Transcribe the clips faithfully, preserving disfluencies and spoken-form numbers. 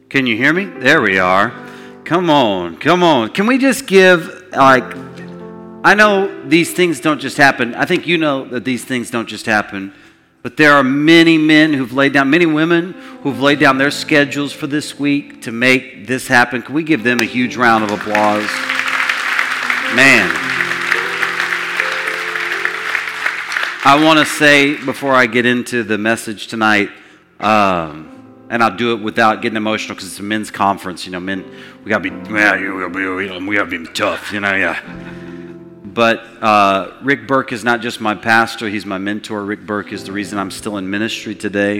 Can you hear me? There we are. Come on, come on. Can we just give, like, I know these things don't just happen. I think you know that these things don't just happen. But there are many men who've laid down, many women who've laid down their schedules for this week to make this happen. Can we give them a huge round of applause? Man. I want to say, before I get into the message tonight, um, and I'll do it without getting emotional because it's a men's conference. You know, men, we got to be, yeah, we got to be tough, you know, yeah. But uh, Rick Burke is not just my pastor, he's my mentor. Rick Burke is the reason I'm still in ministry today.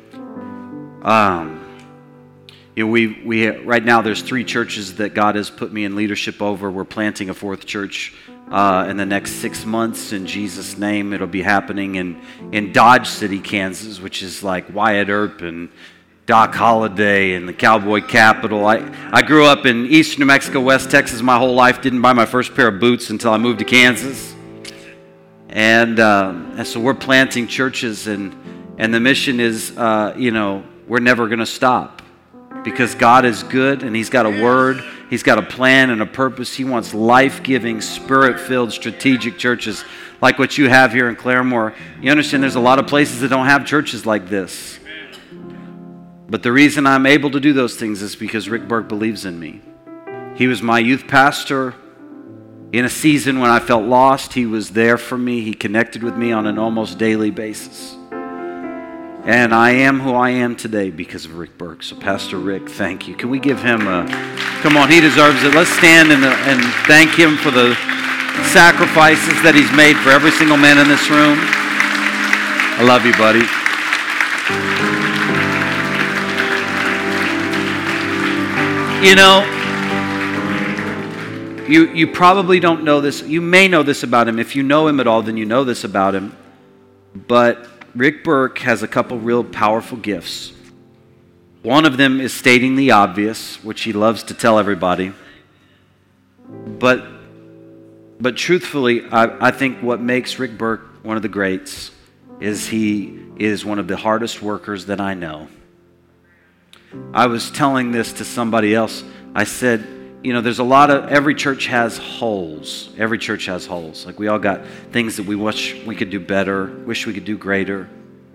Um, you know, we, we right now there's three churches that God has put me in leadership over. We're planting a fourth church uh, in the next six months. In Jesus' name, it'll be happening in, in Dodge City, Kansas, which is like Wyatt Earp and Doc Holliday and the cowboy capital. I, I grew up in eastern New Mexico, West Texas my whole life. Didn't buy my first pair of boots until I moved to Kansas. And, um, and so we're planting churches, and, and the mission is, uh, you know, we're never going to stop because God is good and He's got a word. He's got a plan and a purpose. He wants life-giving, spirit-filled, strategic churches like what you have here in Claremore. You understand there's a lot of places that don't have churches like this. But the reason I'm able to do those things is because Rick Burke believes in me. He was my youth pastor in a season when I felt lost. He was there for me. He connected with me on an almost daily basis. And I am who I am today because of Rick Burke. So Pastor Rick, thank you. Can we give him a, come on, he deserves it. Let's stand and, and thank him for the sacrifices that he's made for every single man in this room. I love you, buddy. You know, you you probably don't know this. You may know this about him. If you know him at all, then you know this about him. But Rick Burke has a couple real powerful gifts. One of them is stating the obvious, which he loves to tell everybody. But but truthfully, I, I think what makes Rick Burke one of the greats is he is one of the hardest workers that I know. I was telling this to somebody else. I said, you know, there's a lot of, every church has holes. Every church has holes. Like we all got things that we wish we could do better, wish we could do greater.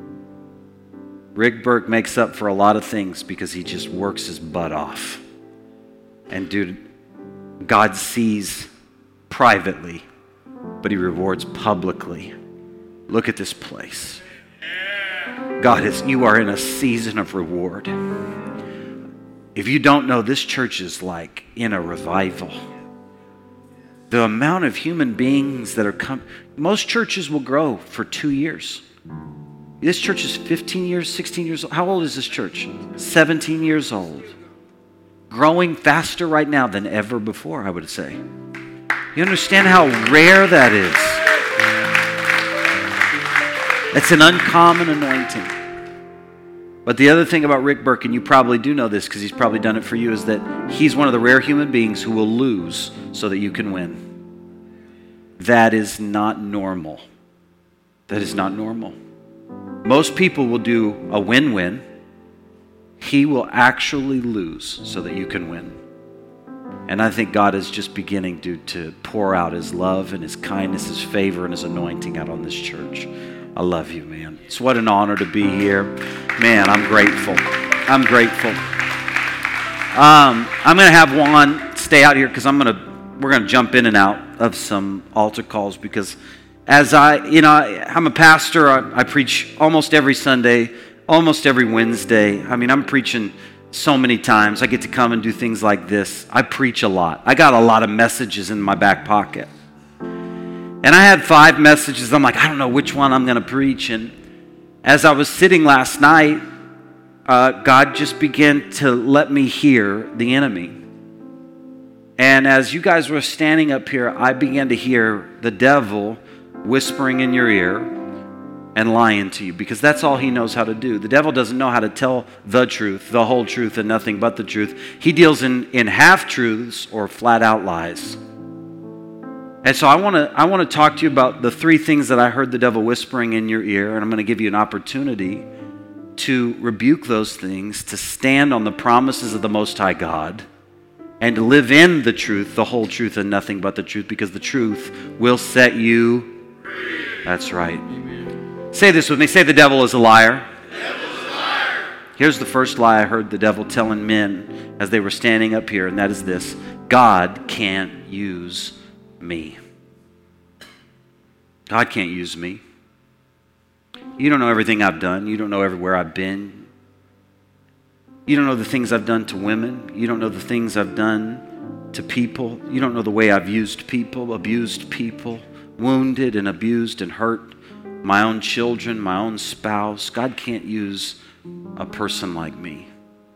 Rick Burke makes up for a lot of things because he just works his butt off. And dude, God sees privately, but He rewards publicly. Look at this place. God is, you are in a season of reward. If you don't know, this church is like in a revival. The amount of human beings that are coming, most churches will grow for two years. This church is fifteen years, sixteen years old. How old is this church? seventeen years old. Growing faster right now than ever before, I would say. You understand how rare that is? It's an uncommon anointing. But the other thing about Rick Burke, and you probably do know this because he's probably done it for you, is that he's one of the rare human beings who will lose so that you can win. That is not normal. That is not normal. Most people will do a win-win. He will actually lose so that you can win. And I think God is just beginning to, to pour out His love and His kindness, His favor, and His anointing out on this church. I love you, man. It's what an honor to be here. Man, I'm grateful. I'm grateful. Um, I'm going to have Juan stay out here because I'm going to, we're going to jump in and out of some altar calls because as I, you know, I, I'm a pastor. I, I preach almost every Sunday, almost every Wednesday. I mean, I'm preaching so many times. I get to come and do things like this. I preach a lot. I got a lot of messages in my back pocket. And I had five messages. I'm like, I don't know which one I'm going to preach. And as I was sitting last night, uh, God just began to let me hear the enemy. And as you guys were standing up here, I began to hear the devil whispering in your ear and lying to you because that's all he knows how to do. The devil doesn't know how to tell the truth, the whole truth, and nothing but the truth. He deals in, in half-truths or flat-out lies. And so I want to I want to talk to you about the three things that I heard the devil whispering in your ear, and I'm going to give you an opportunity to rebuke those things, to stand on the promises of the Most High God, and to live in the truth, the whole truth, and nothing but the truth, because the truth will set you free. That's right. Amen. Say this with me. Say, the devil is a liar. The devil is a liar. Here's the first lie I heard the devil telling men as they were standing up here, and that is this: God can't use me. God can't use me. You don't know everything I've done. You don't know everywhere I've been. You don't know the things I've done to women. You don't know the things I've done to people. You don't know the way I've used people, abused people, wounded and abused and hurt my own children, my own spouse. God can't use a person like me.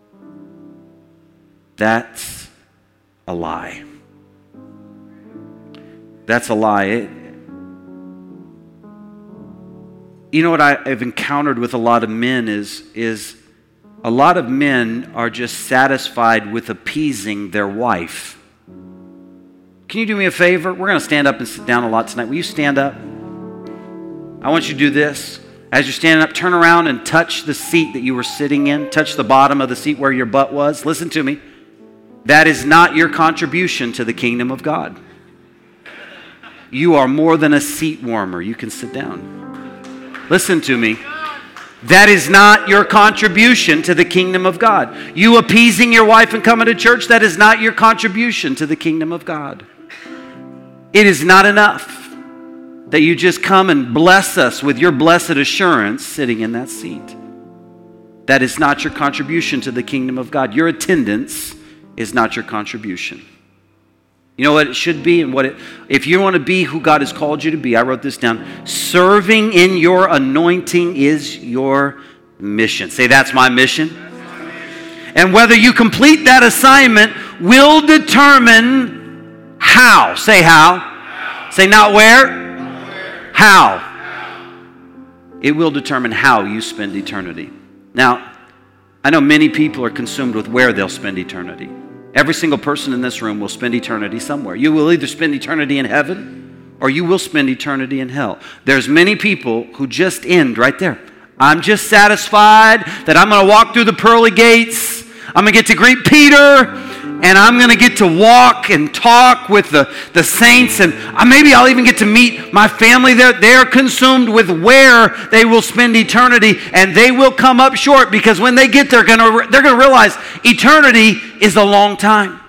That's a lie. That's a lie. It, You know what I've encountered with a lot of men is, is a lot of men are just satisfied with appeasing their wife. Can you do me a favor? We're going to stand up and sit down a lot tonight. Will you stand up? I want you to do this. As you're standing up, turn around and touch the seat that you were sitting in. Touch the bottom of the seat where your butt was. Listen to me. That is not your contribution to the kingdom of God. You are more than a seat warmer. You can sit down. Listen to me. That is not your contribution to the kingdom of God. You appeasing your wife and coming to church, that is not your contribution to the kingdom of God. It is not enough that you just come and bless us with your blessed assurance sitting in that seat. That is not your contribution to the kingdom of God. Your attendance is not your contribution. You know what it should be, and what it, if you want to be who God has called you to be, I wrote this down. Serving in your anointing is your mission. Say, that's my mission. That's my mission. And whether you complete that assignment will determine how. Say how. How. Say not where. Not where. How. How. It will determine how you spend eternity. Now, I know many people are consumed with where they'll spend eternity. Every single person in this room will spend eternity somewhere. You will either spend eternity in heaven or you will spend eternity in hell. There's many people who just end right there. I'm just satisfied that I'm going to walk through the pearly gates. I'm going to get to greet Peter, and I'm going to get to walk and talk with the, the saints, and maybe I'll even get to meet my family there. They're consumed with where they will spend eternity, and they will come up short, because when they get there, they're going to, they're going to realize eternity is a long time.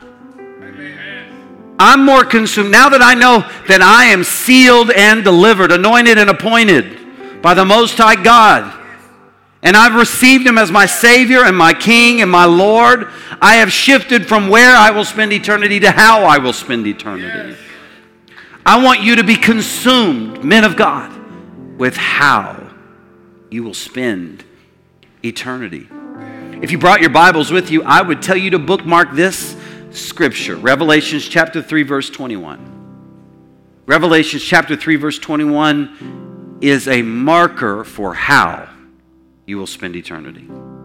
Amen. I'm more consumed now that I know that I am sealed and delivered, anointed and appointed by the Most High God. And I've received Him as my Savior and my King and my Lord. I have shifted from where I will spend eternity to how I will spend eternity. Yes. I want you to be consumed, men of God, with how you will spend eternity. If you brought your Bibles with you, I would tell you to bookmark this scripture, Revelations chapter three, verse twenty-one. Revelations chapter three, verse twenty-one is a marker for how you will spend eternity.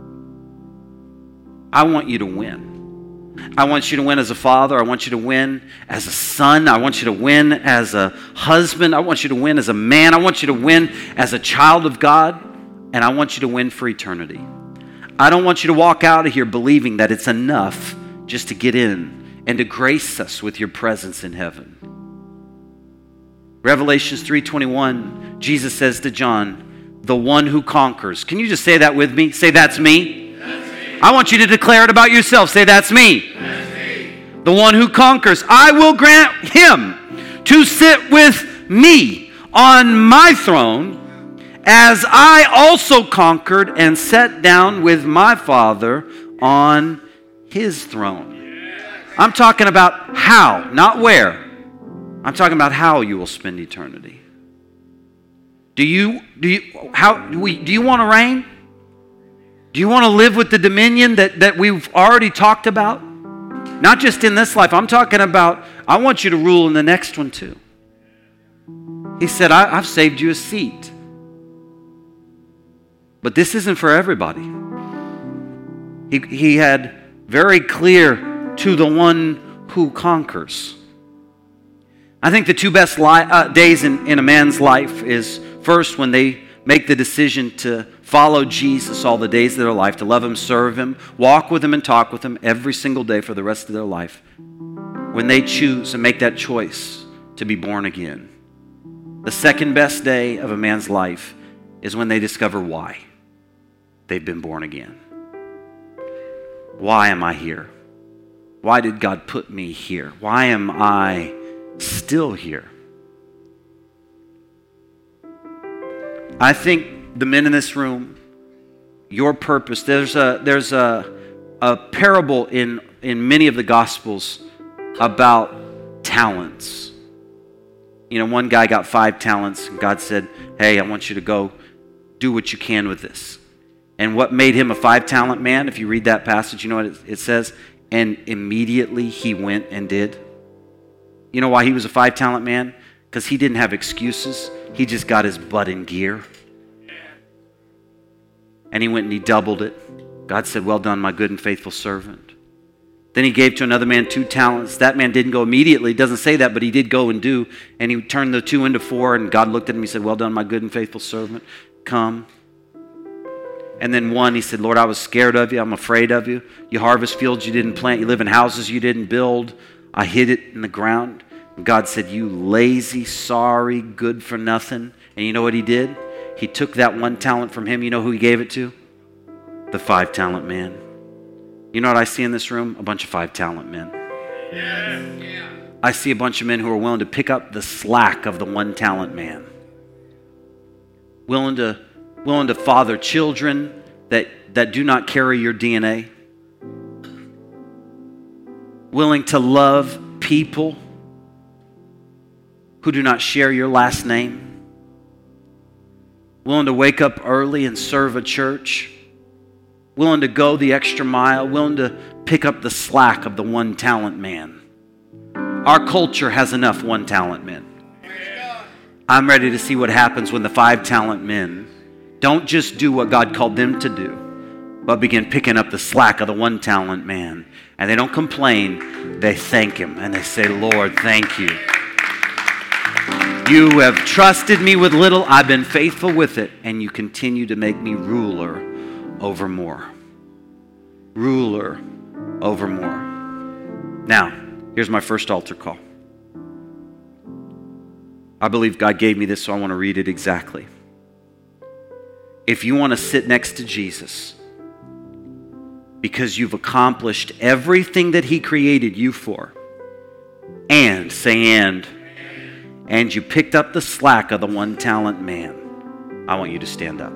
I want you to win. I want you to win as a father. I want you to win as a son. I want you to win as a husband. I want you to win as a man. I want you to win as a child of God. And I want you to win for eternity. I don't want you to walk out of here believing that it's enough just to get in and to grace us with your presence in heaven. Revelations three twenty-one, Jesus says to John, the one who conquers. Can you just say that with me? Say, that's me. That's me. I want you to declare it about yourself. Say, that's me. That's me. The one who conquers. I will grant him to sit with me on my throne, as I also conquered and sat down with my Father on his throne. Yes. I'm talking about how, not where. I'm talking about how you will spend eternity. Do you, do you, how, do, we, do you want to reign? Do you want to live with the dominion that, that we've already talked about? Not just in this life. I'm talking about, I want you to rule in the next one too. He said, I, I've saved you a seat. But this isn't for everybody. He, he had very clear to the one who conquers. I think the two best li- uh, days in, in a man's life is first when they make the decision to follow Jesus all the days of their life, to love him, serve him, walk with him and talk with him every single day for the rest of their life, when they choose and make that choice to be born again, the second best day of a man's life is when they discover why they've been born again. Why am I here? Why did God put me here? Why am I still here? I think the men in this room, your purpose, there's a there's a, a parable in, in many of the Gospels about talents. You know, one guy got five talents, and God said, hey, I want you to go do what you can with this. And what made him a five-talent man, if you read that passage, you know what it, it says? And immediately he went and did. You know why he was a five-talent man? Because he didn't have excuses. He just got his butt in gear. And he went and he doubled it. God said, well done, my good and faithful servant. Then he gave to another man two talents. That man didn't go immediately. It doesn't say that, but he did go and do. And he turned the two into four, and God looked at him and he said, well done, my good and faithful servant. Come. And then one, he said, Lord, I was scared of you. I'm afraid of you. You harvest fields you didn't plant. You live in houses you didn't build. I hid it in the ground. And God said, you lazy, sorry, good for nothing. And you know what he did? He took that one talent from him. You know who he gave it to? The five-talent man. You know what I see in this room? A bunch of five-talent men. Yeah. I see a bunch of men who are willing to pick up the slack of the one-talent man. Willing to willing to father children that, that do not carry your D N A. Willing to love people who do not share your last name. Willing to wake up early and serve a church. Willing to go the extra mile. Willing to pick up the slack of the one-talent man. Our culture has enough one-talent men. I'm ready to see what happens when the five-talent men don't just do what God called them to do, but begin picking up the slack of the one-talent man. And they don't complain, they thank him. And they say, Lord, thank you. You have trusted me with little, I've been faithful with it, and you continue to make me ruler over more. Ruler over more. Now, here's my first altar call. I believe God gave me this, so I want to read it exactly. If you want to sit next to Jesus because you've accomplished everything that he created you for, and, say and, and you picked up the slack of the one-talent man, I want you to stand up.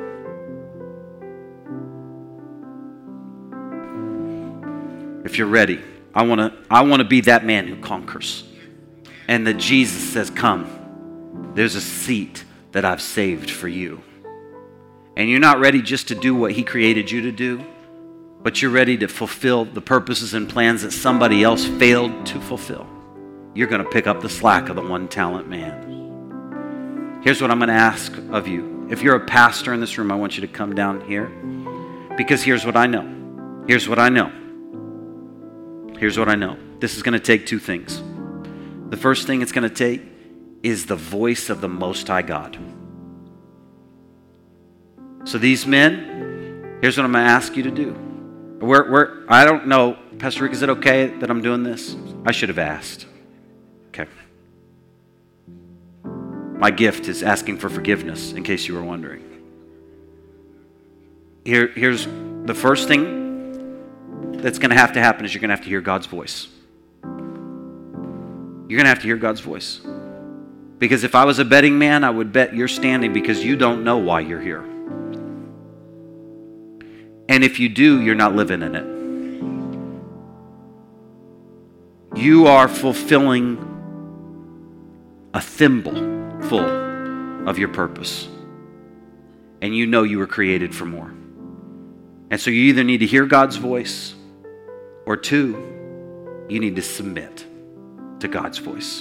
If you're ready, I want to I want to be that man who conquers. And that Jesus says, come, there's a seat that I've saved for you. And you're not ready just to do what he created you to do, but you're ready to fulfill the purposes and plans that somebody else failed to fulfill. You're going to pick up the slack of the one-talent man. Here's what I'm going to ask of you. If you're a pastor in this room, I want you to come down here. Because here's what I know. Here's what I know. Here's what I know. This is going to take two things. The first thing it's going to take is the voice of the Most High God. So these men, here's what I'm going to ask you to do. We're, we're, I don't know, Pastor Rick, is it okay that I'm doing this? I should have asked. Okay. My gift is asking for forgiveness, in case you were wondering. Here, here's the first thing that's going to have to happen is you're going to have to hear God's voice. You're going to have to hear God's voice. Because if I was a betting man, I would bet you're standing because you don't know why you're here. And if you do, you're not living in it. You are fulfilling a thimble full of your purpose. And you know you were created for more. And so you either need to hear God's voice, or two, you need to submit to God's voice.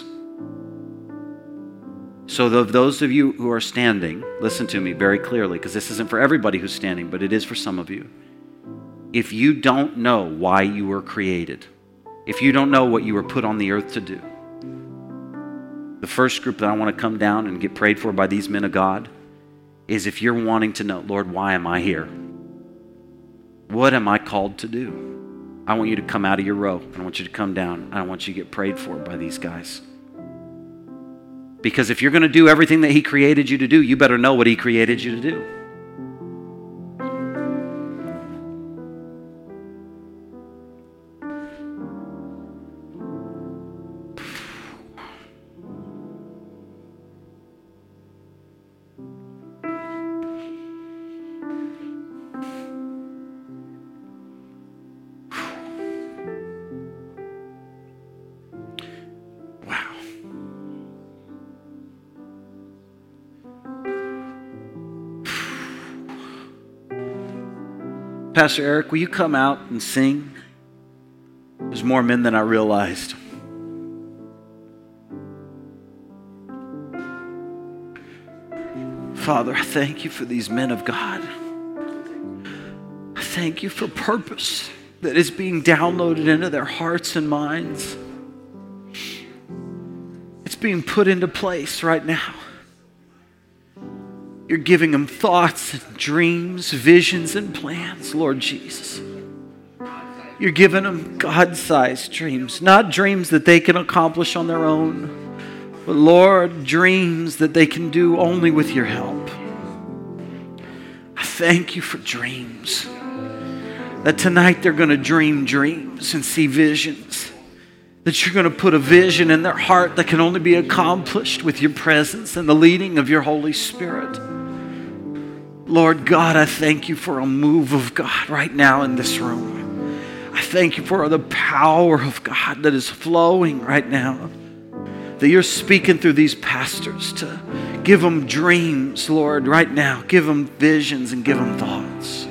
So those of you who are standing, listen to me very clearly, because this isn't for everybody who's standing, but it is for some of you. If you don't know why you were created, if you don't know what you were put on the earth to do, the first group that I want to come down and get prayed for by these men of God is if you're wanting to know, Lord, why am I here? What am I called to do? I want you to come out of your row. I want you to come down. I want you to get prayed for by these guys. Because if you're going to do everything that he created you to do, you better know what he created you to do. Pastor Eric, will you come out and sing? There's more men than I realized. Father, I thank you for these men of God. I thank you for purpose that is being downloaded into their hearts and minds. It's being put into place right now. You're giving them thoughts and dreams, visions and plans, Lord Jesus. You're giving them God-sized dreams, not dreams that they can accomplish on their own, but Lord, dreams that they can do only with your help. I thank you for dreams. That tonight they're going to dream dreams and see visions. That you're going to put a vision in their heart that can only be accomplished with your presence and the leading of your Holy Spirit. Lord God, I thank you for a move of God right now in this room. I thank you for the power of God that is flowing right now. That you're speaking through these pastors to give them dreams, Lord, right now. Give them visions and give them thoughts.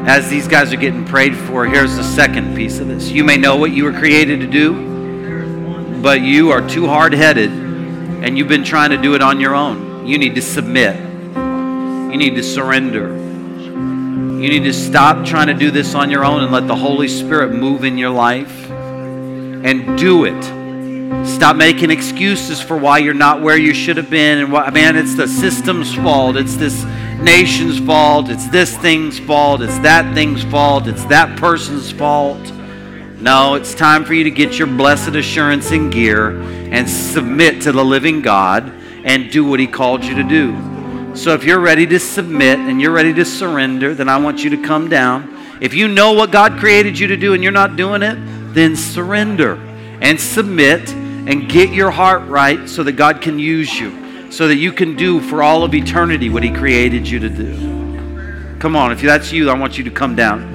as these guys are getting prayed for, here's the second piece of this. You may know what you were created to do, but you are too hard-headed and you've been trying to do it on your own. You need to submit. You need to surrender. You need to stop trying to do this on your own and let the Holy Spirit move in your life and do it. Stop making excuses for why you're not where you should have been. And why, man, it's the system's fault. It's this nation's fault. It's this thing's fault. It's that thing's fault. It's that person's fault. No, it's time for you to get your blessed assurance in gear and submit to the living God and do what He called you to do. So if you're ready to submit and you're ready to surrender, then I want you to come down. If you know what God created you to do and you're not doing it, then surrender and submit and get your heart right so that God can use you, so that you can do for all of eternity what He created you to do. Come on, if that's you, I want you to come down.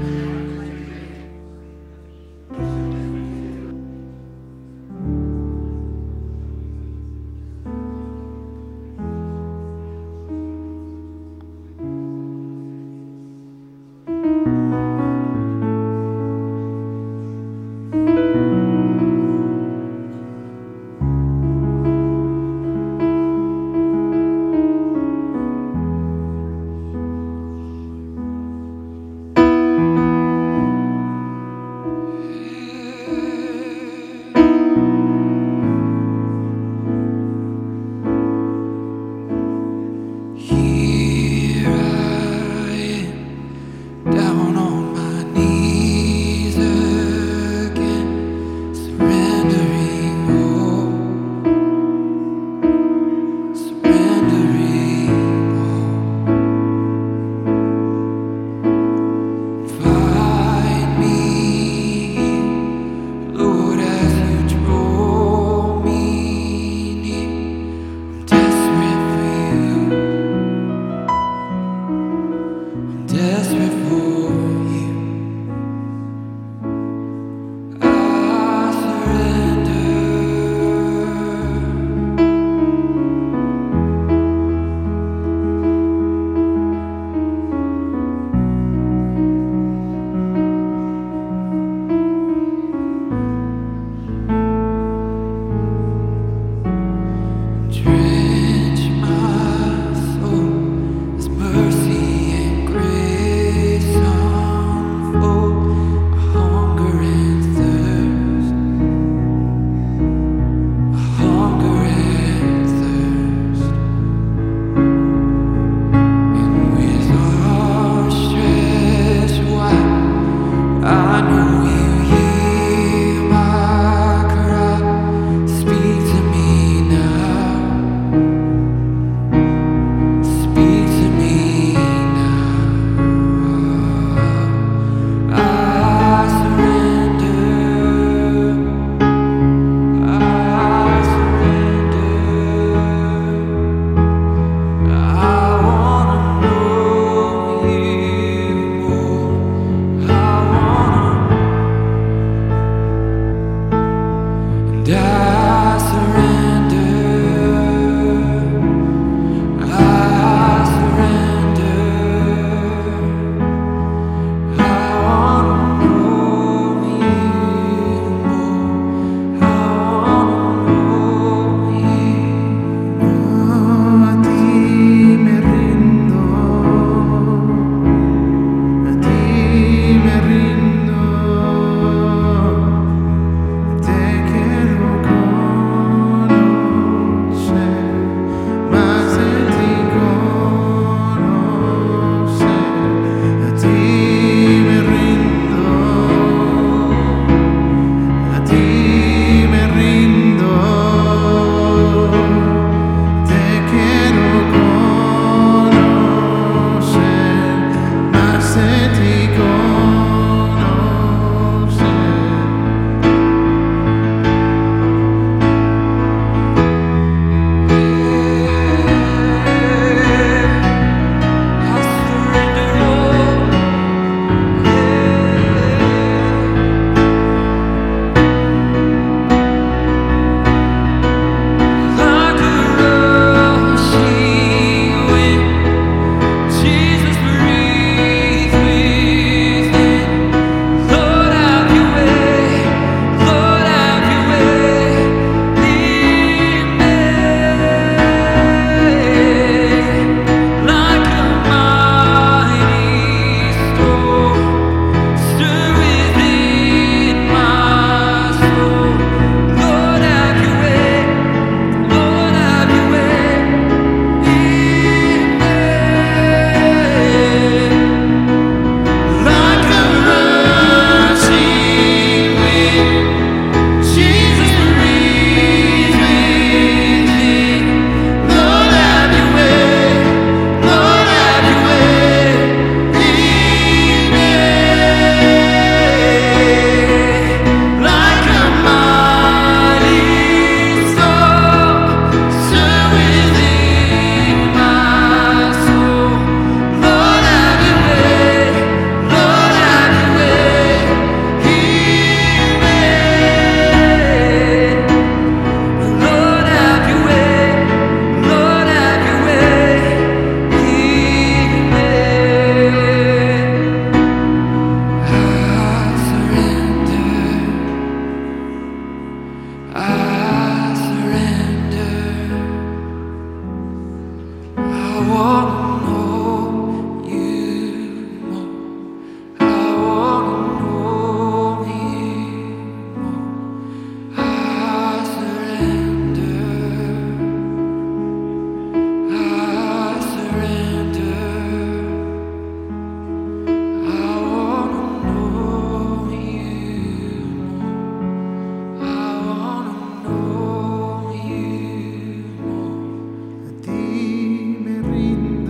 Ti me rindo.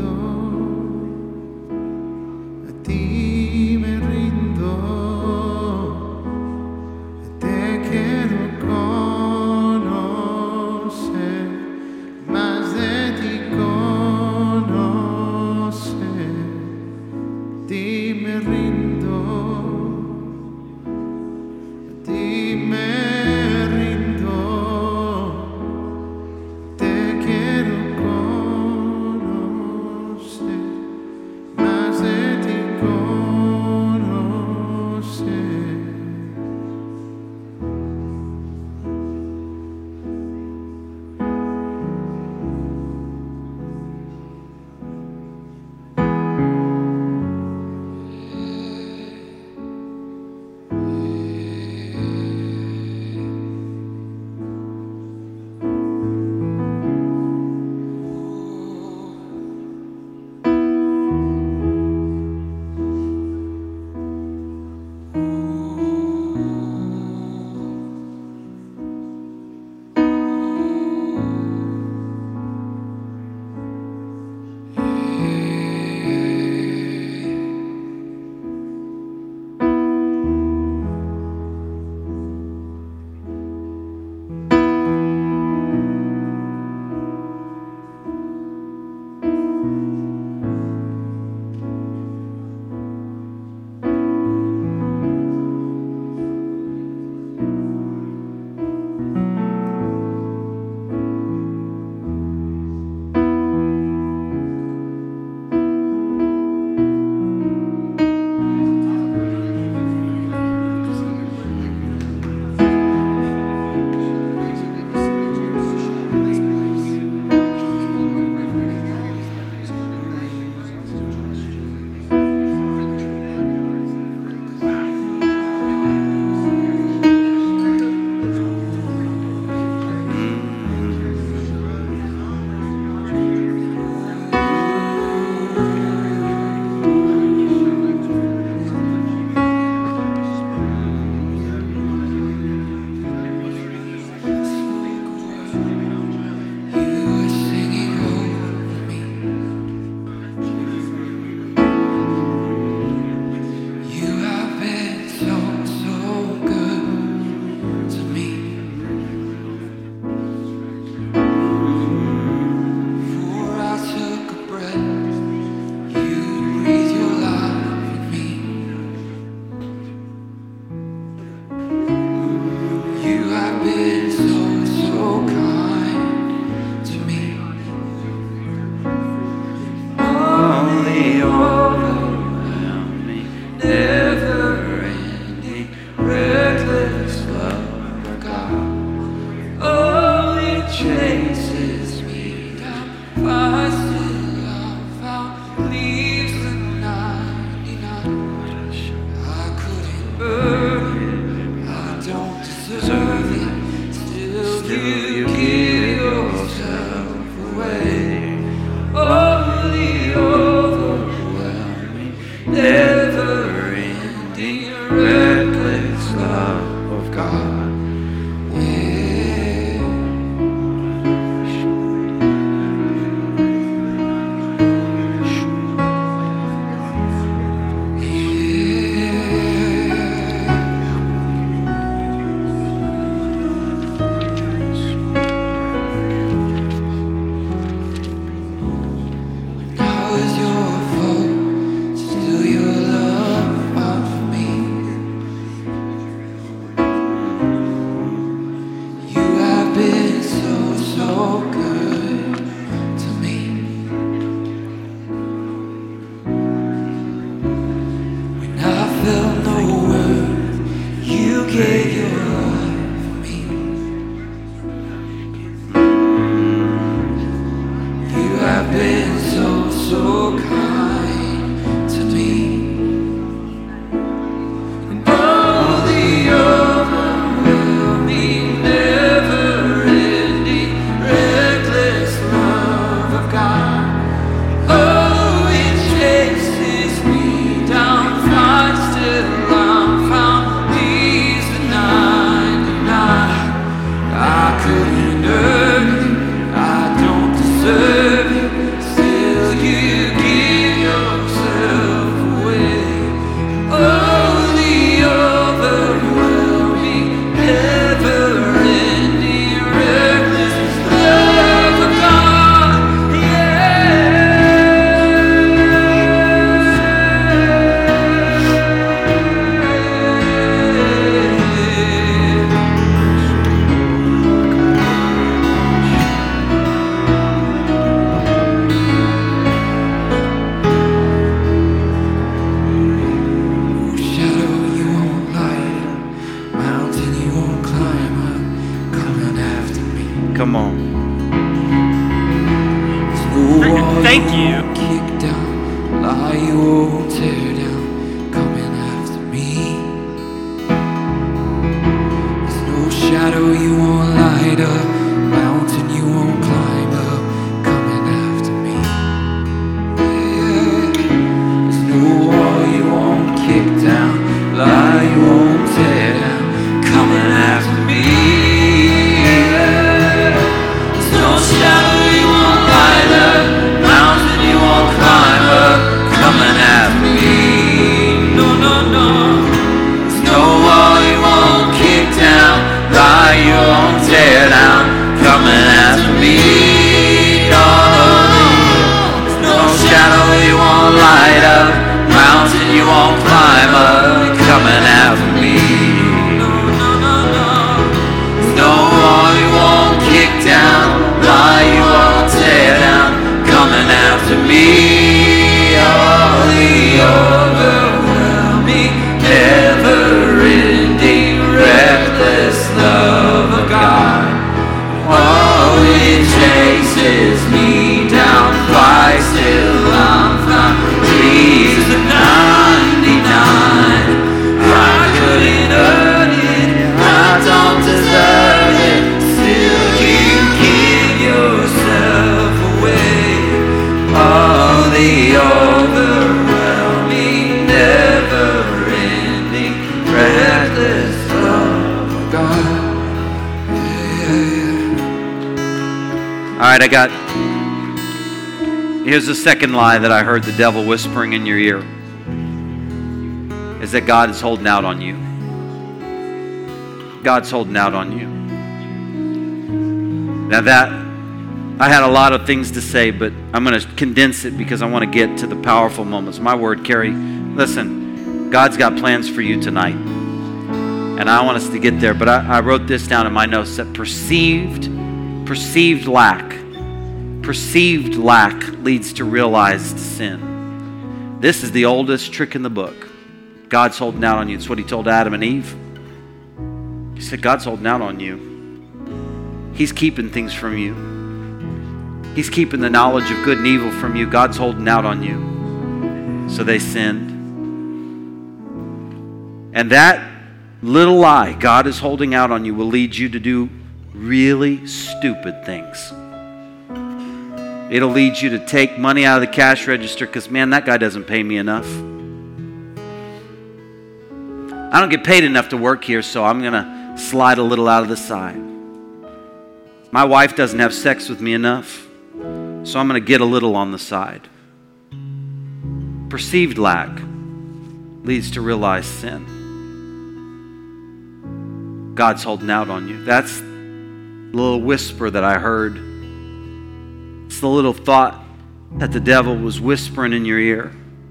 so kind to me. And oh, the overwhelming, never-ending, reckless love of God. Oh, it chases me down, finds till I'm found. He's the ninety-nine. I couldn't earn it, I don't deserve it. Still, you give yourself away. Oh, the overwhelming, never-ending, reckless love of God. Shadow you won't light up, mountain you won't climb up, coming after me. Come on. There's no wall Thank you you. won't kick down, lie you won't tear down, coming after me. There's no shadow you won't light up, mountain you won't climb up, coming after me. Yeah. There's no wall you won't kick down, lie you won't tear down, coming after me. Yeah. There's no shadow you won't light up, mountain you won't climb up, coming after me. No, no, no. There's no wall you won't kick down, lie you won't tear down, coming after me. Oh, there's no shadow you won't light up, mountain you won't climb up, coming after me. No, no, no, no. There's no wall you won't kick down, lie you won't tear down, coming after me. Oh, the overwhelming, never-ending, reckless love of God. Oh, it chases me down, flies till I'm found. He's the ninety-nine. I couldn't earn it, I don't deserve it. Still, you give yourself away. Oh, the overwhelming, never-ending, reckless love of God. Yeah. All right, I got. Here's the second lie that I heard the devil whispering in your ear, is that God is holding out on you. God's holding out on you. Now that, I had a lot of things to say, but I'm going to condense it because I want to get to the powerful moments. My word, Carrie, listen, God's got plans for you tonight. And I want us to get there, but I, I wrote this down in my notes, that perceived, perceived lack, perceived lack leads to realized sin. This is the oldest trick in the book. God's holding out on you. It's what he told Adam and Eve. He said, God's holding out on you. He's keeping things from you. He's keeping the knowledge of good and evil from you. God's holding out on you. So they sinned. And that little lie, God is holding out on you, will lead you to do really stupid things. It'll lead you to take money out of the cash register because, man, that guy doesn't pay me enough. I don't get paid enough to work here, so I'm going to slide a little out of the side. My wife doesn't have sex with me enough, so I'm going to get a little on the side. Perceived lack leads to realized sin. God's holding out on you. That's the little whisper that I heard. It's the little thought that the devil was whispering in your ear.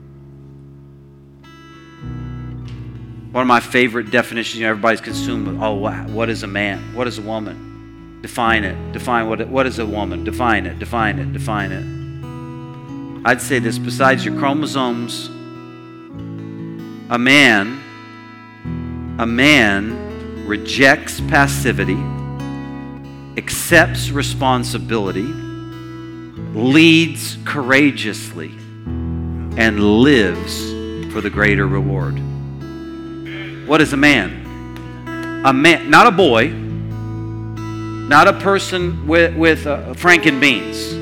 One of my favorite definitions, you know, everybody's consumed with, oh, what is a man? What is a woman? Define it. Define what, it, what is a woman? Define it. Define it. Define it. I'd say this, besides your chromosomes, a man, a man rejects passivity, accepts responsibility, leads courageously, and lives for the greater reward. What is a man? A man, not a boy, not a person with, with uh, frank and beans.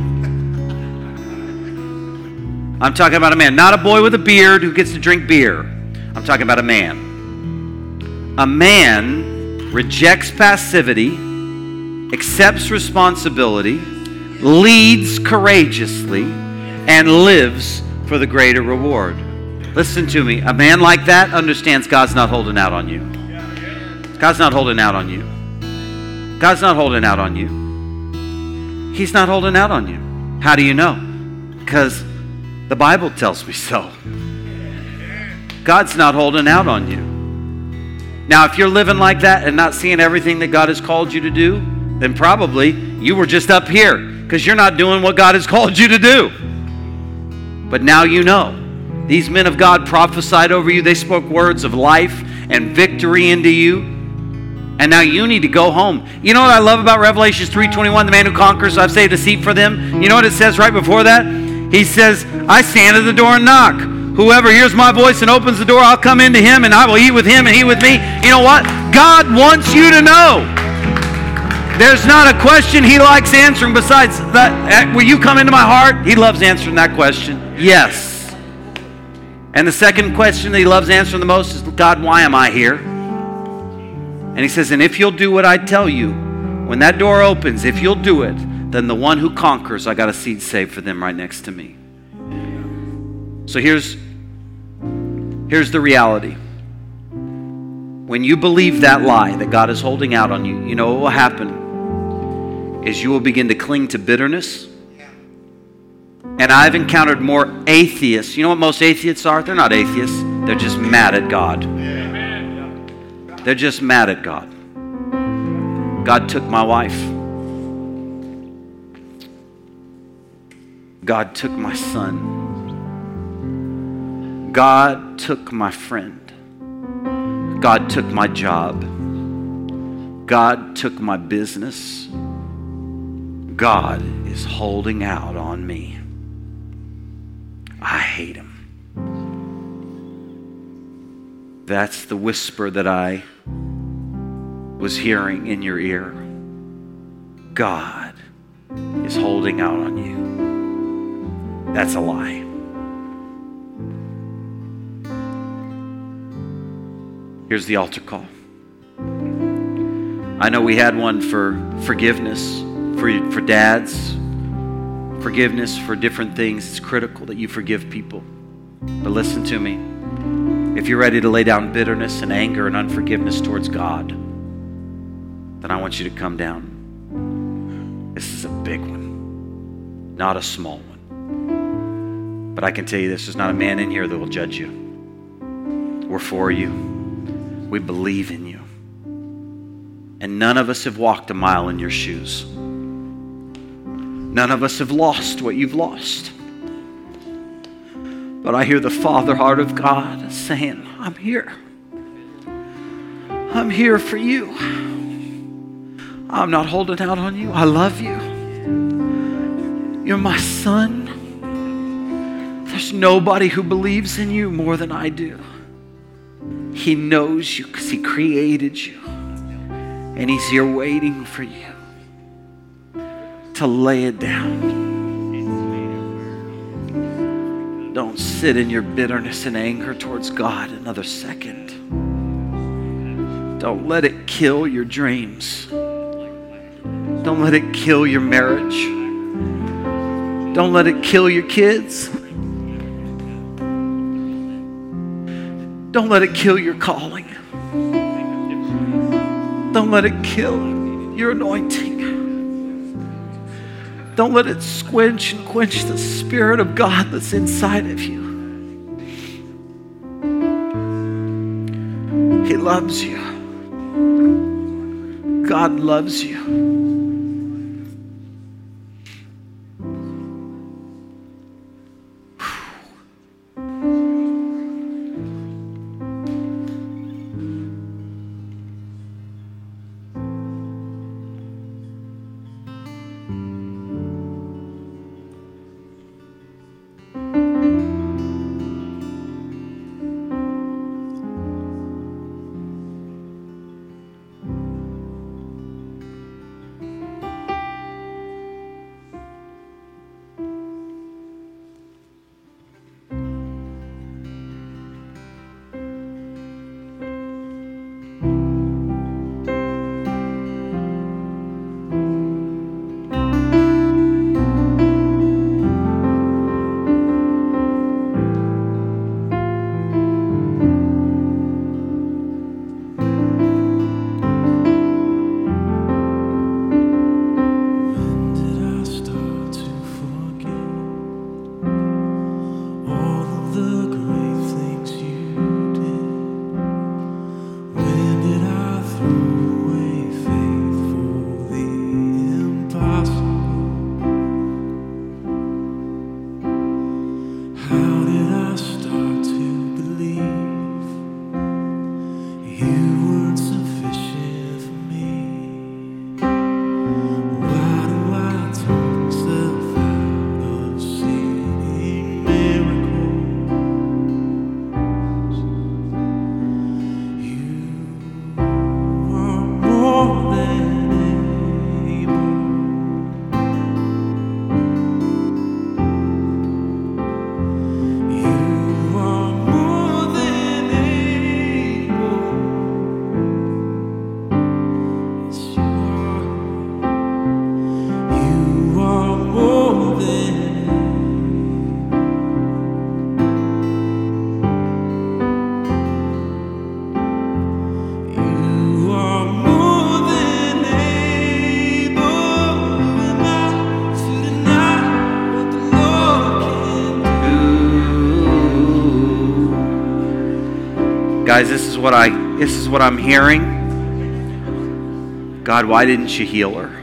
I'm talking about a man, not a boy with a beard who gets to drink beer. I'm talking about a man. A man rejects passivity, accepts responsibility, leads courageously, and lives for the greater reward. Listen to me. A man like that understands God's not holding out on you. God's not holding out on you. God's not holding out on you. He's not holding out on you. How do you know? Because the Bible tells me so. God's not holding out on you. Now, if you're living like that and not seeing everything that God has called you to do, then probably you were just up here because you're not doing what God has called you to do. But now you know. These men of God prophesied over you. They spoke words of life and victory into you. And now you need to go home. You know what I love about Revelation three twenty-one, the man who conquers, I've saved a seat for them. You know what it says right before that? He says, I stand at the door and knock. Whoever hears my voice and opens the door, I'll come into him and I will eat with him and he with me. You know what? God wants you to know. There's not a question he likes answering besides that. Will you come into my heart? He loves answering that question. Yes. And the second question that he loves answering the most is, God, why am I here? And he says, and if you'll do what I tell you, when that door opens, if you'll do it, then the one who conquers, I got a seat saved for them right next to me. So here's, here's the reality. When you believe that lie that God is holding out on you, you know what will happen is you will begin to cling to bitterness. And I've encountered more atheists. You know what most atheists are? They're not atheists. They're just mad at God. They're just mad at God. God took my wife. God took my son. God took my friend. God took my job. God took my business. God is holding out on me. I hate him. That's the whisper that I was hearing in your ear. God is holding out on you. That's a lie. Here's the altar call. I know we had one for forgiveness, for, for dads, forgiveness for different things. It's critical that you forgive people. But listen to me. If you're ready to lay down bitterness and anger and unforgiveness towards God, then I want you to come down. This is a big one, not a small one. But I can tell you this, there's not a man in here that will judge you. We're for you. We believe in you. And none of us have walked a mile in your shoes. None of us have lost what you've lost. But I hear the Father heart of God saying, I'm here. I'm here for you. I'm not holding out on you. I love you. You're my son. There's nobody who believes in you more than I do. He knows you because he created you. And he's here waiting for you to lay it down. Don't sit in your bitterness and anger towards God another second. Don't let it kill your dreams. Don't let it kill your marriage. Don't let it kill your kids. Don't let it kill your calling. Don't let it kill your anointing. Don't let it squench and quench the Spirit of God that's inside of you. He loves you. God loves you. Guys, this is what I this is what I'm hearing. God, why didn't you heal her?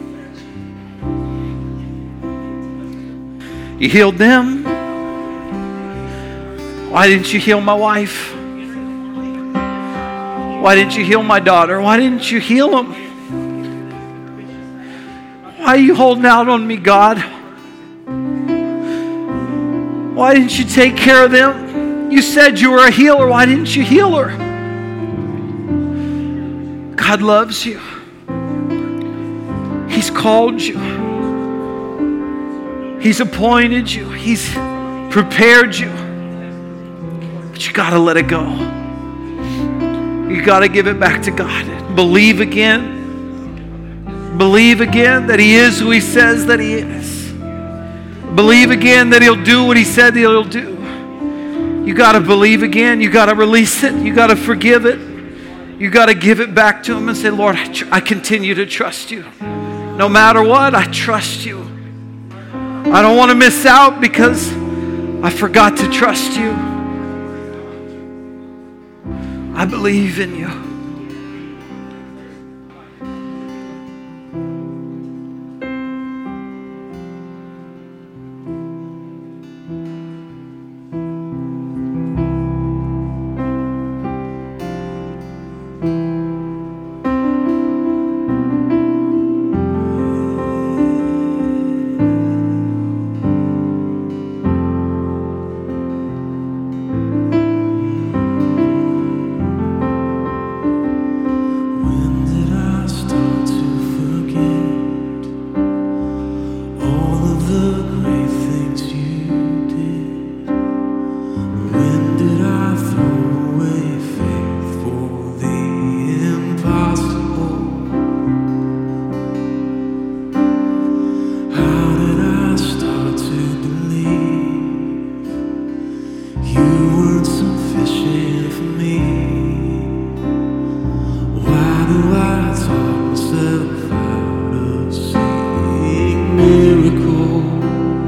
You healed them. Why didn't you heal my wife? Why didn't you heal my daughter? Why didn't you heal them? Why are you holding out on me, God? Why didn't you take care of them? You said you were a healer. Why didn't you heal her? God loves you. He's called you. He's appointed you. He's prepared you. But you got to let it go. You got to give it back to God. Believe again. Believe again that He is who He says that He is. Believe again that He'll do what He said that He'll do. You got to believe again. You got to release it. You got to forgive it. You got to give it back to Him and say, Lord, I, tr- I continue to trust You. No matter what, I trust You. I don't want to miss out because I forgot to trust You. I believe in You. Miracle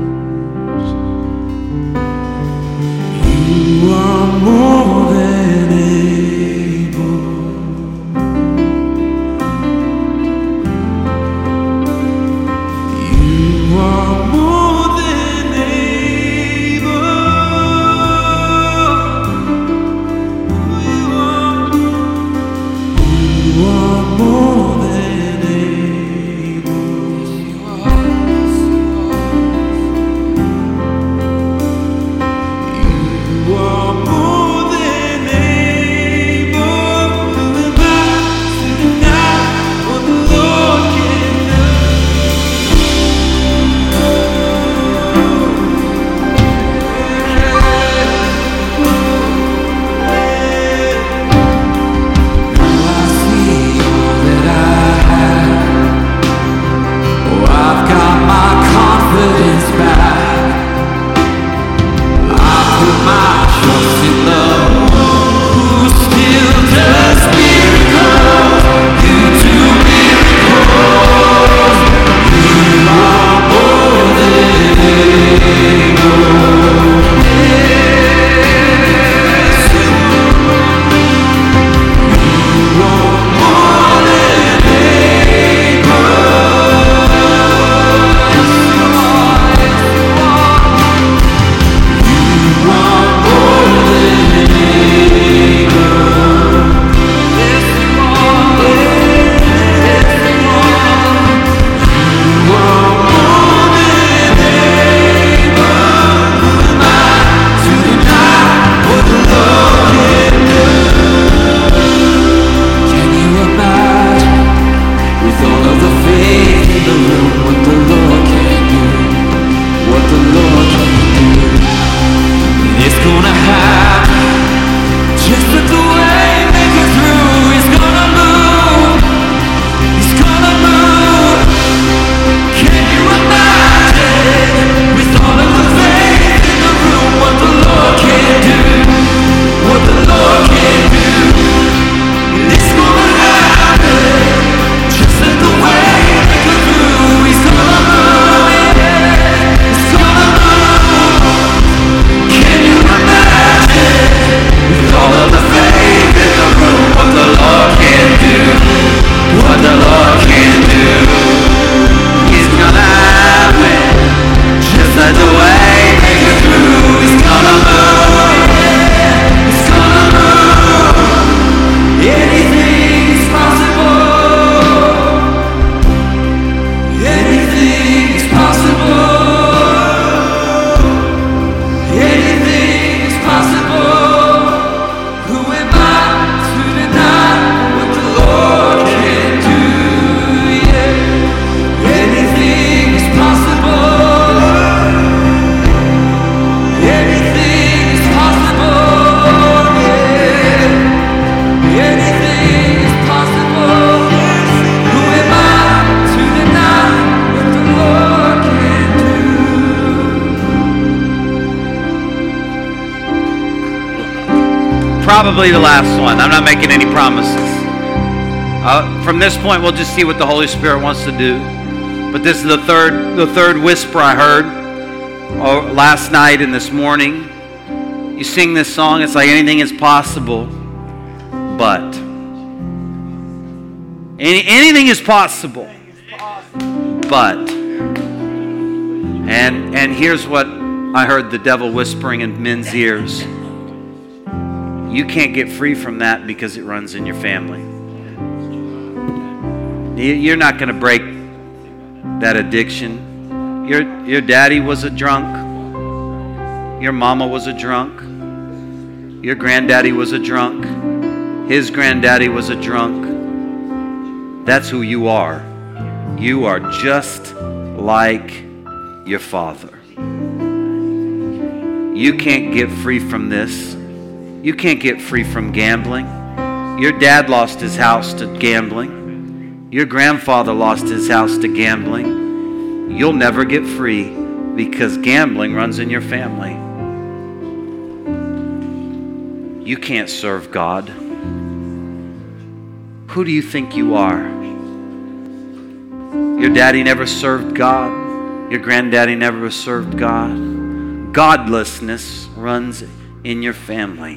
probably the last one. I'm not making any promises. Uh, from this point, we'll just see what the Holy Spirit wants to do. But this is the third, the third whisper I heard oh, last night and this morning. You sing this song, it's like anything is possible, but any, anything is possible, but and and here's what I heard the devil whispering in men's ears. You can't get free from that because it runs in your family. You're not going to break that addiction. Your your daddy was a drunk. Your mama was a drunk. Your granddaddy was a drunk. His granddaddy was a drunk. That's who you are. You are just like your father. You can't get free from this. You can't get free from gambling. Your dad lost his house to gambling. Your grandfather lost his house to gambling. You'll never get free because gambling runs in your family. You can't serve God. Who do you think you are? Your daddy never served God. Your granddaddy never served God. Godlessness runs in your family.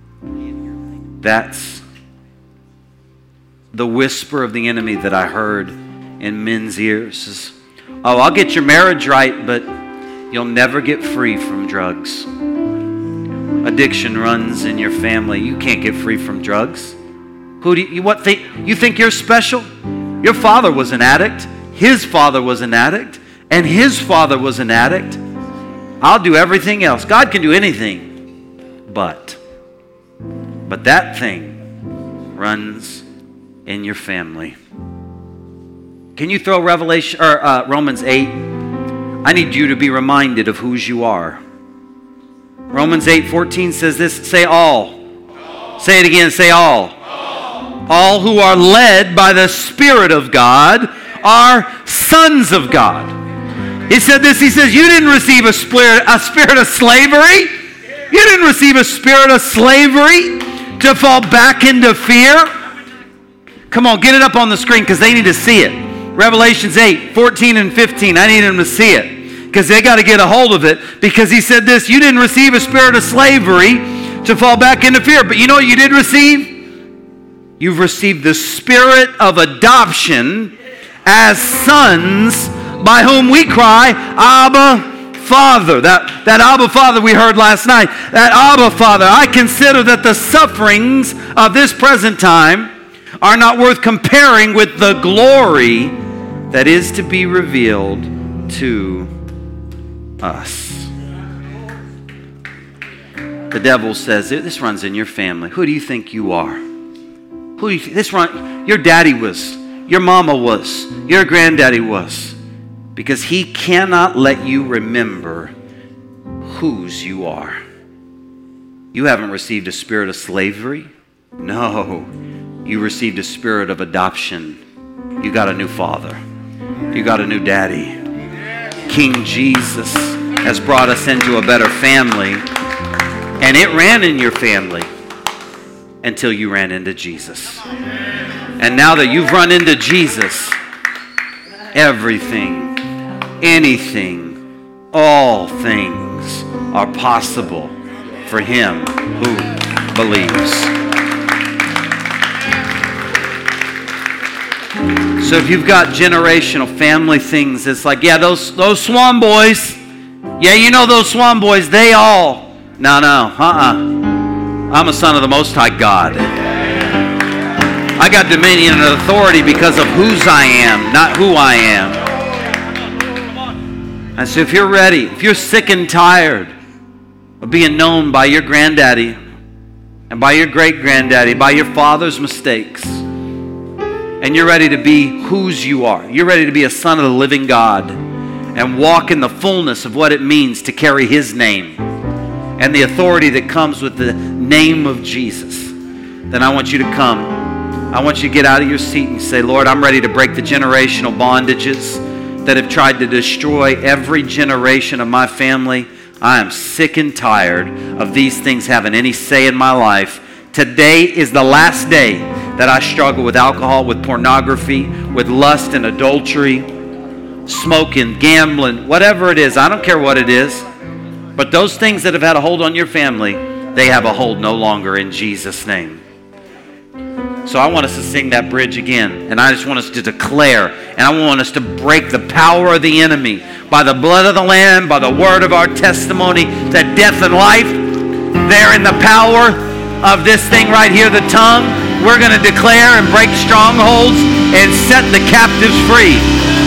That's the whisper of the enemy that I heard in men's ears. Is, oh, I'll get your marriage right, but you'll never get free from drugs. Addiction runs in your family. You can't get free from drugs. Who do you, what think, you think you're special? Your father was an addict. His father was an addict. And his father was an addict. I'll do everything else. God can do anything. But, but that thing runs in your family. Can you throw Revelation or uh, Romans eight? I need you to be reminded of whose you are. Romans eight fourteen says this, say all. all. Say it again, say all. all. All who are led by the Spirit of God are sons of God. He said this, he says, you didn't receive a spirit, a spirit of slavery. You didn't receive a spirit of slavery to fall back into fear. Come on, get it up on the screen because they need to see it. Revelations eight fourteen and fifteen, I need them to see it. Because they got to get a hold of it. Because he said this, you didn't receive a spirit of slavery to fall back into fear. But you know what you did receive? You've received the spirit of adoption as sons by whom we cry, Abba, Father. That, that Abba, Father we heard last night. That Abba, Father. I consider that the sufferings of this present time are not worth comparing with the glory that is to be revealed to us. The devil says, this runs in your family. Who do you think you are? Who do you th- this run? Your daddy was, your mama was, your granddaddy was. Because he cannot let you remember whose you are. You haven't received a spirit of slavery. No. You received a spirit of adoption. You got a new father. You got a new daddy. King Jesus has brought us into a better family, and it ran in your family until you ran into Jesus. And now that you've run into Jesus, everything, anything, all things are possible for him who believes. So if you've got generational family things, it's like, yeah, those those Swan boys, yeah, you know those Swan boys, they all, no, no, uh-uh. I'm a son of the Most High God. I got dominion and authority because of whose I am, not who I am. And so if you're ready, if you're sick and tired of being known by your granddaddy and by your great-granddaddy, by your father's mistakes, and you're ready to be whose you are. You're ready to be a son of the living God and walk in the fullness of what it means to carry his name and the authority that comes with the name of Jesus. Then I want you to come. I want you to get out of your seat and say, Lord, I'm ready to break the generational bondages that have tried to destroy every generation of my family. I am sick and tired of these things having any say in my life. Today is the last day that I struggle with alcohol, with pornography, with lust and adultery, smoking, gambling, whatever it is. I don't care what it is. But those things that have had a hold on your family, they have a hold no longer in Jesus' name. So I want us to sing that bridge again. And I just want us to declare, and I want us to break the power of the enemy by the blood of the Lamb, by the word of our testimony, that death and life, they're in the power of this thing right here, the tongue. We're going to declare and break strongholds and set the captives free.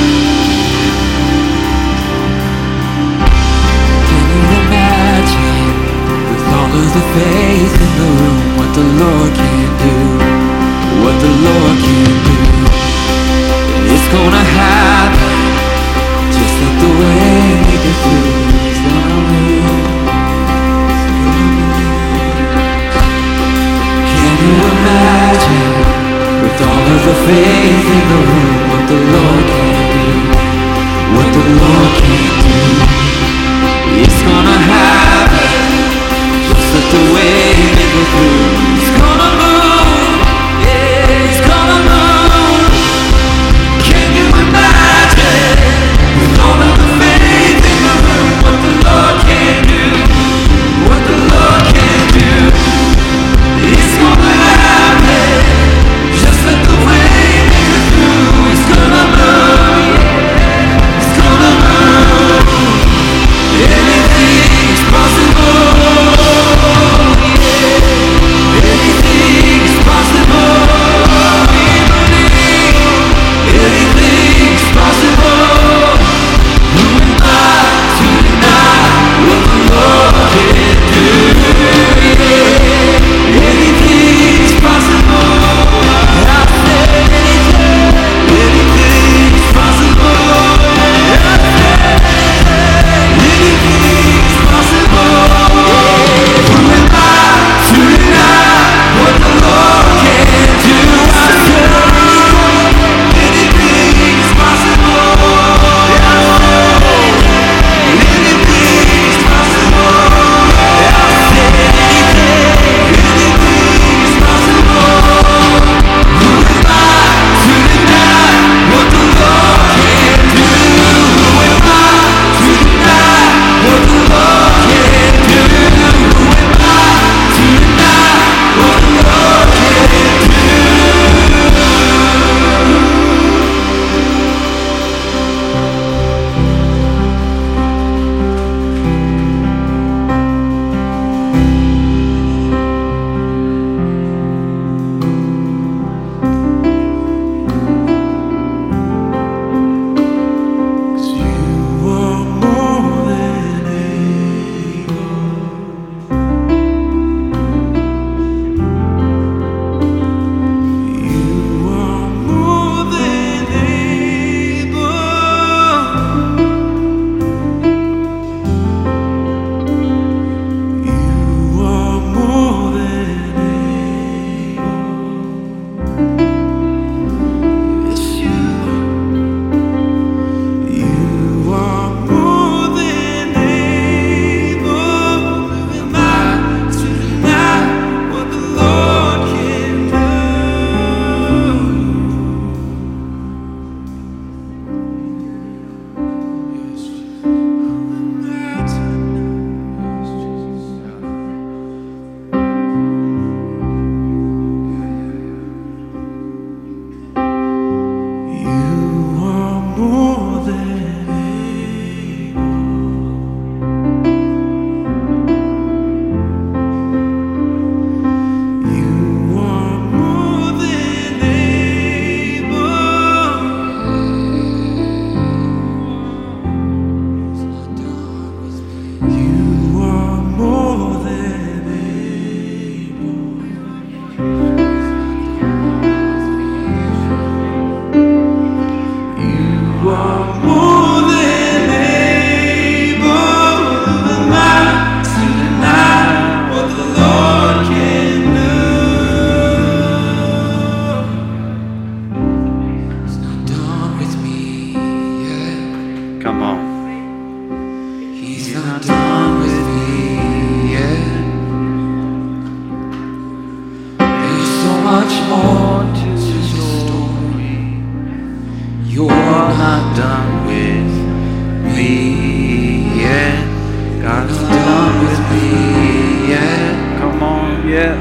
Can you imagine, with all of the faith in the room, what the Lord can do? What the Lord can do? It's gonna happen, just like the way He did through. He's gonna move. Can you imagine, with all of the faith in the room, what the Lord can do? What the Lord can do? It's gonna happen, just like the way He did through. He's gonna move. He's gonna move. Can you imagine?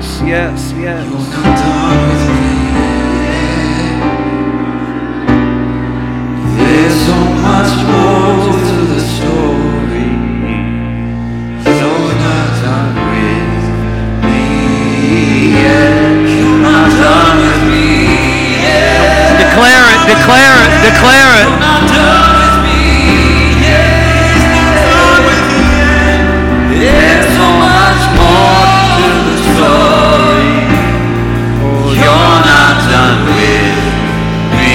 yes, yes, yes. You're not done with me yet. There's so much more to the story. You're not done with me yet. You're not done with me yet. Declare it, declare it, declare it. You're not done with me yet. There's so much more to the story. Oh, you're not done with me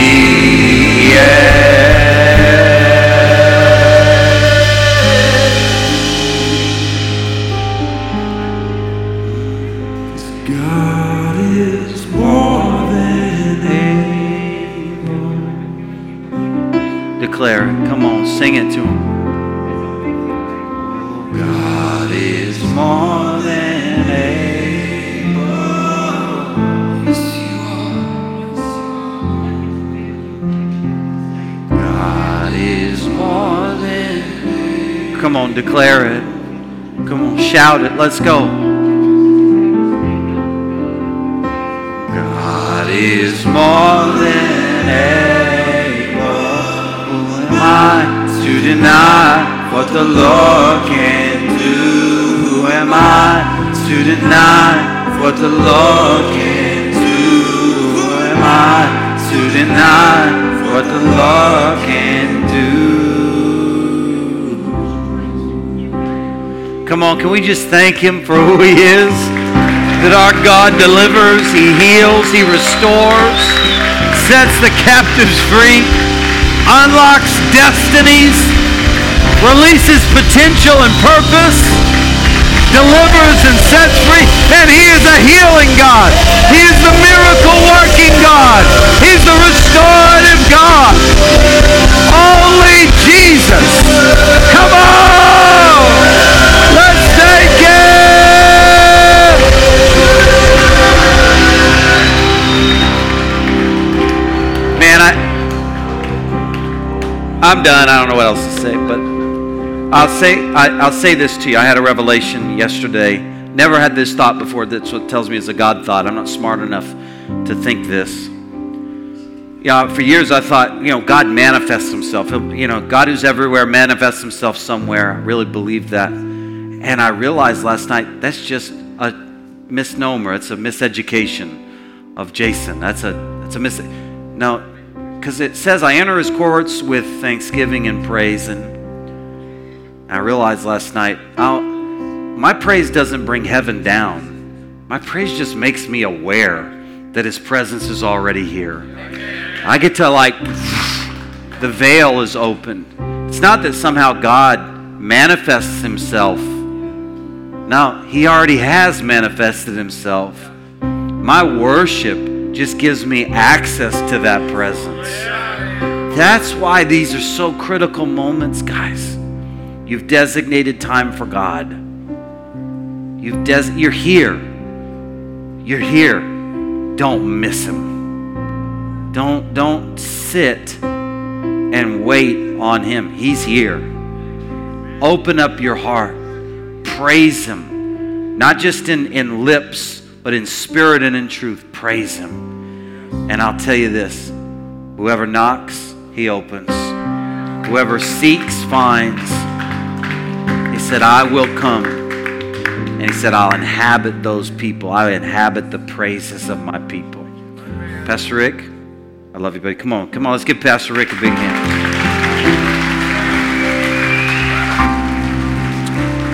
yet. God is more than able. Declare it. Come on, sing it to him. God is more than able. Yes, you are. God is more than able. Come on, declare it. Come on, shout it. Let's go. God is more than able. Who am I to deny what the Lord can do? Who am I to deny what the Lord can do? Who am I to deny what the Lord can do? Come on, can we just thank him for who he is? That our God delivers, he heals, he restores, sets the captives free, unlocks destinies, releases potential and purpose, delivers and sets free. And he is a healing God. He is the miracle working God. He's the restorative God. Only Jesus. Come on! Let's take it! Man, I, I'm done. I don't know what else to say, but I'll say I, I'll say this to you. I had a revelation yesterday. Never had this thought before. That's what tells me it's a God thought. I'm not smart enough to think this. Yeah, for years I thought, you know, God manifests himself. You know, God who's everywhere manifests himself somewhere. I really believed that. And I realized last night that's just a misnomer. It's a miseducation of Jason. That's a that's a mis. No, because it says I enter his courts with thanksgiving and praise. And I realized last night, I'll, my praise doesn't bring heaven down. My praise just makes me aware that his presence is already here. I get to like, the veil is open. It's not that somehow God manifests himself. No, he already has manifested himself. My worship just gives me access to that presence. That's why these are so critical moments, guys. You've designated time for God. You've des- you're here. You're here. Don't miss him. Don't, don't sit and wait on him. He's here. Open up your heart. Praise him. Not just in, in lips, but in spirit and in truth. Praise him. And I'll tell you this. Whoever knocks, he opens. Whoever seeks, finds. He said, I will come. And he said, I'll inhabit those people. I inhabit the praises of my people. Pastor Rick, I love you, buddy. Come on, come on. Let's give Pastor Rick a big hand.